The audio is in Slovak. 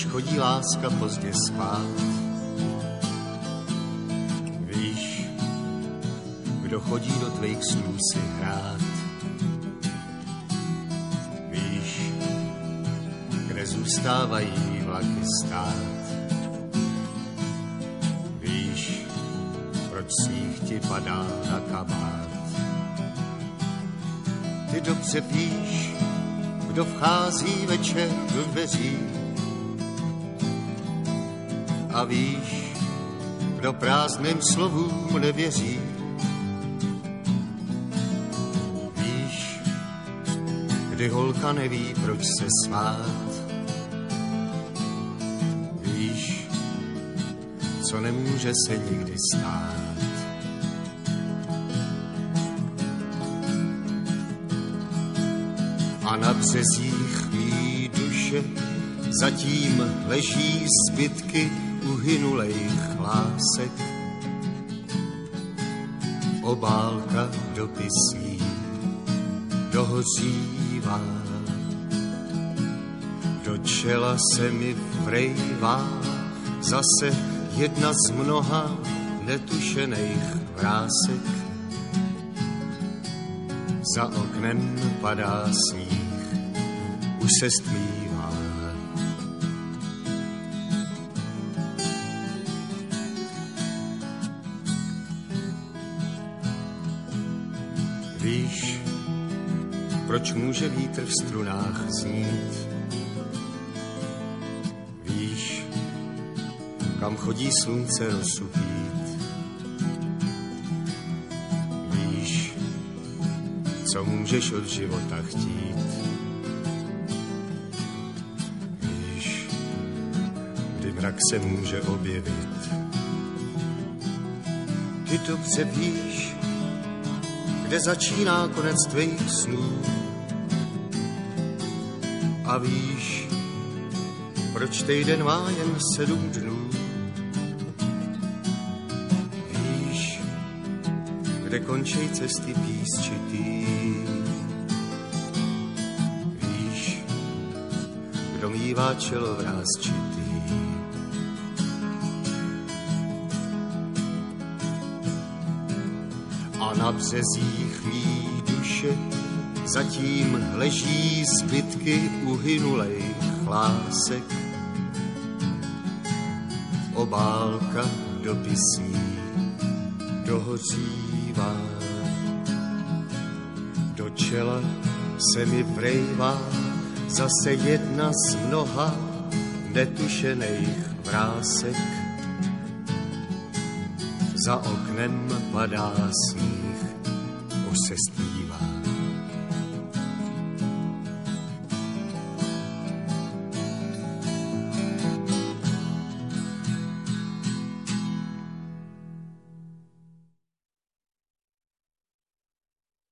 proč chodí láska pozdě spát. Víš, kdo chodí do tvých snů si hrát. Víš, kde zůstávají vlaky stát. Víš, proč sníh ti padá na kabát. Ty dobře víš, kdo vchází večer do dveří. A víš, kdo prázdným slovům nevěří. Víš, kdy holka neví, proč se smát. Víš, co nemůže se nikdy stát. A na březích mý duše zatím leží zbytky uhynulejch lásek. Obálka dopisní dohořívá, do čela se mi vrejvá zase jedna z mnoha netušených vrásek. Za oknem padá sníh, už se stmívá. Víš, proč může vítr v strunách znít? Víš, kam chodí slunce rozsupít? Víš, co můžeš od života chtít? Víš, kdy mrak se může objevit? Ty dobře víš, kde začíná konec tvých snů. A víš, proč týden má jen 7 dnů. Víš, kde končí cesty písčitý. Víš, kdo mívá čelo vrásčitý. A na březích mý duše zatím leží zbytky uhynulejch lásek. Obálka dopisní dohořívá, do čela se mi vrejvá zase jedna z mnoha netušených vrásek. Za oknem padá sníh, už se stmívá.